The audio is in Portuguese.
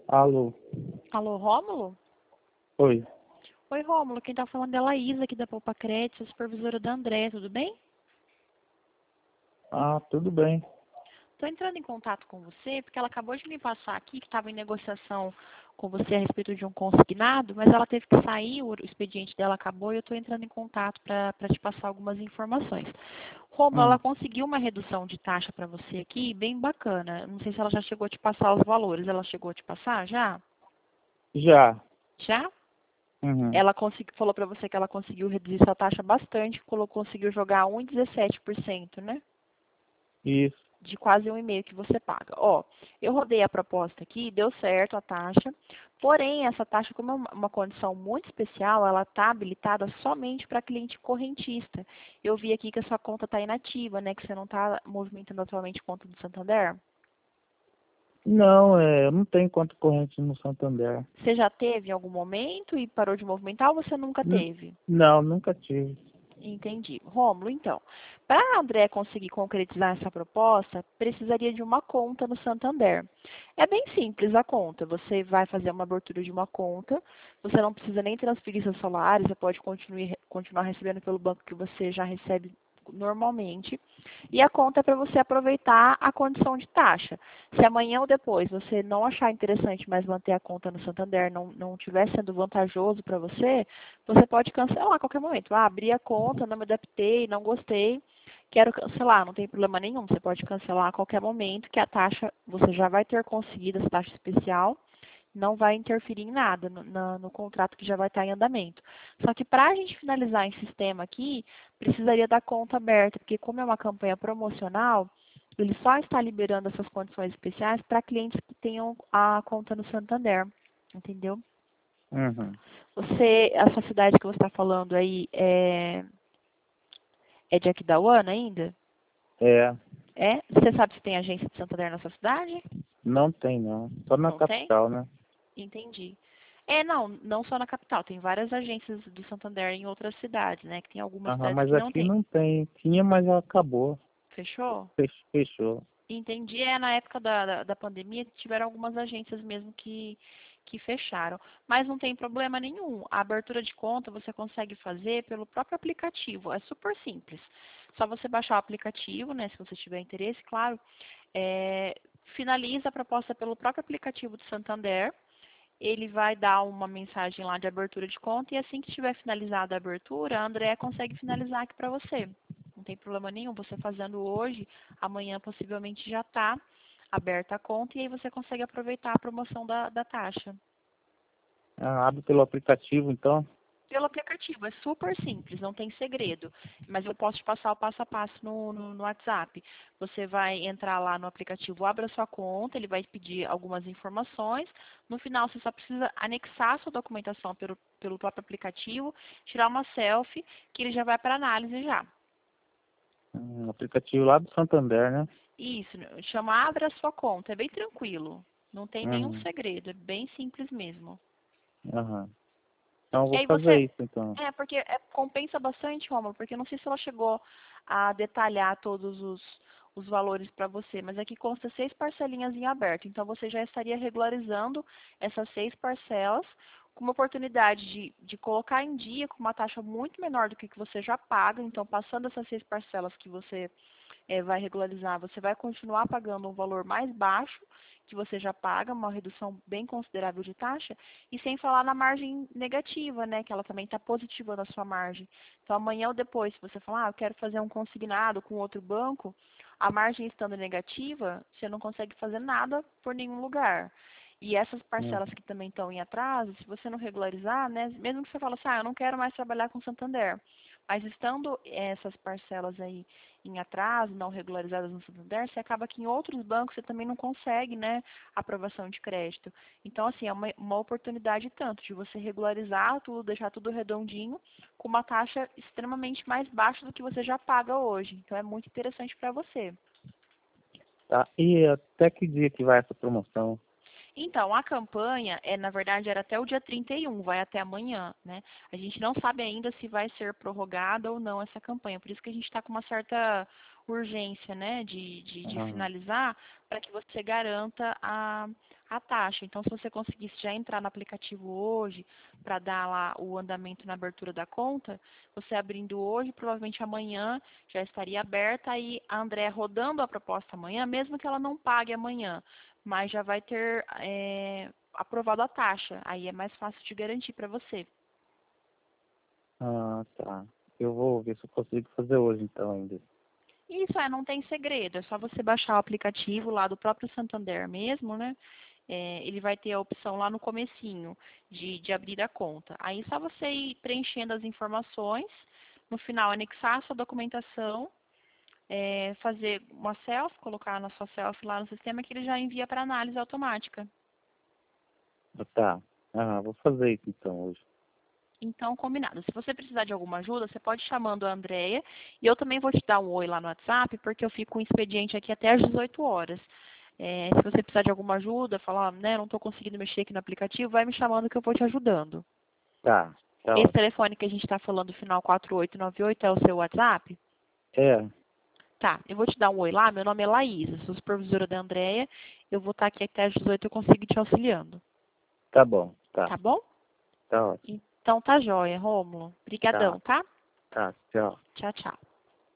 Alô? Alô, Rômulo? Oi. Oi, Rômulo. Quem tá falando é a Laísa, aqui da Poupa Crédito, sou supervisora da André, tudo bem? Ah, tudo bem. Estou entrando em contato com você porque ela acabou de me passar aqui que estava em negociação com você a respeito de um consignado, mas ela teve que sair, o expediente dela acabou e eu estou entrando em contato para te passar algumas informações. Rômulo, ela Hum, conseguiu uma redução de taxa para você aqui, bem bacana. Não sei se ela já chegou a te passar os valores. Ela chegou a te passar já? já. Já? Uhum. Ela falou para você que ela conseguiu reduzir sua taxa bastante, conseguiu jogar 1,17%, né? Isso. De quase 1,5% que você paga. Ó, eu rodei a proposta aqui, deu certo a taxa, porém essa taxa, como é uma condição muito especial, ela está habilitada somente para cliente correntista. Eu vi aqui que a sua conta está inativa, né? Que você não está movimentando atualmente conta do Santander. Não, eu não tenho conta corrente no Santander. Você já teve em algum momento e parou de movimentar ou você nunca N- teve? não, nunca tive. Entendi. Rômulo, então, para a André conseguir concretizar essa proposta, precisaria de uma conta no Santander. É bem simples a conta. Você vai fazer uma abertura de uma conta, você não precisa nem transferir seus salários, você pode continuar recebendo pelo banco que você já recebe normalmente. E a conta é para você aproveitar a condição de taxa. Se amanhã ou depois você não achar interessante mais manter a conta no Santander, não estiver sendo vantajoso para você, você pode cancelar a qualquer momento. Ah, abri a conta, não me adaptei, não gostei, quero cancelar, não tem problema nenhum. Você pode cancelar a qualquer momento, que a taxa, você já vai ter conseguido essa taxa especial, não vai interferir em nada no contrato que já vai estar em andamento. Só que para a gente finalizar em sistema aqui, precisaria da conta aberta, porque como é uma campanha promocional, ele só está liberando essas condições especiais para clientes que tenham a conta no Santander, entendeu? Uhum. Essa cidade que você está falando aí é de Aquidauana ainda? É, É? Você sabe se tem agência de Santander na sua cidade? não tem não. Só na Não tem? capital, né? Entendi. Não só na capital, tem várias agências do Santander em outras cidades, né? Que tem algumas Aham, cidades mas que não aqui tem. não tem. Tinha, mas acabou. Fechou? Fechou. Entendi. Na época da pandemia tiveram algumas agências mesmo que fecharam. Mas não tem problema nenhum. A abertura de conta você consegue fazer pelo próprio aplicativo. É super simples. Só você baixar o aplicativo, né? Se você tiver interesse, claro. É, finaliza a proposta pelo próprio aplicativo do Santander. Ele vai dar uma mensagem lá de abertura de conta e assim que tiver finalizada a abertura, a Andrea consegue finalizar aqui para você. Não tem problema nenhum. Você fazendo hoje, amanhã possivelmente já está aberta a conta e aí você consegue aproveitar a promoção da taxa. Ah, abre pelo aplicativo, então. Pelo aplicativo, é super simples, não tem segredo. Mas eu posso te passar o passo a passo no WhatsApp. Você vai entrar lá no aplicativo, abre a sua conta, ele vai pedir algumas informações. No final, você só precisa anexar a sua documentação pelo próprio aplicativo, tirar uma selfie, que ele já vai para análise já. Aplicativo lá do Santander, né? Isso, chama Abre a sua conta, é bem tranquilo. Não tem nenhum Uhum. segredo, é bem simples mesmo. Aham. Então eu E vou aí fazer você. isso, então. Porque compensa bastante, Rômulo, porque eu não sei se ela chegou a detalhar todos os valores para você, mas aqui consta 6 parcelinhas em aberto. Então você já estaria regularizando essas 6 parcelas com uma oportunidade de colocar em dia com uma taxa muito menor do que você já paga. Então, passando essas 6 parcelas que você vai regularizar, você vai continuar pagando um valor mais baixo que você já paga, uma redução bem considerável de taxa, e sem falar na margem negativa, né, que ela também está positiva na sua margem. Então, amanhã ou depois, se você falar, eu quero fazer um consignado com outro banco, a margem estando negativa, você não consegue fazer nada por nenhum lugar. E essas Uhum. parcelas que também estão em atraso, se você não regularizar, né, mesmo que você fale assim, eu não quero mais trabalhar com Santander, mas estando essas parcelas aí em atraso, não regularizadas no Santander, você acaba que em outros bancos você também não consegue, né, aprovação de crédito. Então, assim, é uma oportunidade tanto de você regularizar tudo, deixar tudo redondinho, com uma taxa extremamente mais baixa do que você já paga hoje. Então, é muito interessante para você. Tá. E até que dia que vai essa promoção? Então, a campanha, na verdade, era até o dia 31, vai até amanhã, né? A gente não sabe ainda se vai ser prorrogada ou não essa campanha, por isso que a gente está com uma certa urgência, né, de Aham. finalizar, para que você garanta a a taxa. Então, se você conseguisse já entrar no aplicativo hoje para dar lá o andamento na abertura da conta, você abrindo hoje, provavelmente amanhã já estaria aberta, aí a Andréa rodando a proposta amanhã, mesmo que ela não pague amanhã, mas já vai ter aprovado a taxa. Aí é mais fácil de garantir para você. Ah, tá. Eu vou ver se eu consigo fazer hoje, então, ainda. Isso não tem segredo, é só você baixar o aplicativo lá do próprio Santander mesmo, né? Ele vai ter a opção lá no comecinho de abrir a conta. Aí é só você ir preenchendo as informações, no final anexar a sua documentação, fazer uma selfie, colocar na sua selfie lá no sistema que ele já envia para análise automática. Ah, tá. Ah, vou fazer isso, então, hoje. Então, combinado. Se você precisar de alguma ajuda, você pode ir chamando a Andréia. E eu também vou te dar um oi lá no WhatsApp, porque eu fico com o expediente aqui até às 18 horas. Se você precisar de alguma ajuda, falar, né, não estou conseguindo mexer aqui no aplicativo, vai me chamando que eu vou te ajudando. Tá, tá Esse ótimo. telefone que a gente está falando, final 4898, é o seu WhatsApp? É, Tá, eu vou te dar um oi lá. Meu nome é Laísa, sou supervisora da Andréia. Eu vou estar aqui até às 18, eu consigo ir te auxiliando. tá bom, tá. Tá bom? Tá ótimo. Então tá jóia, Rômulo. Tá, Obrigadão, tá? tá, tchau. Tchau, tchau.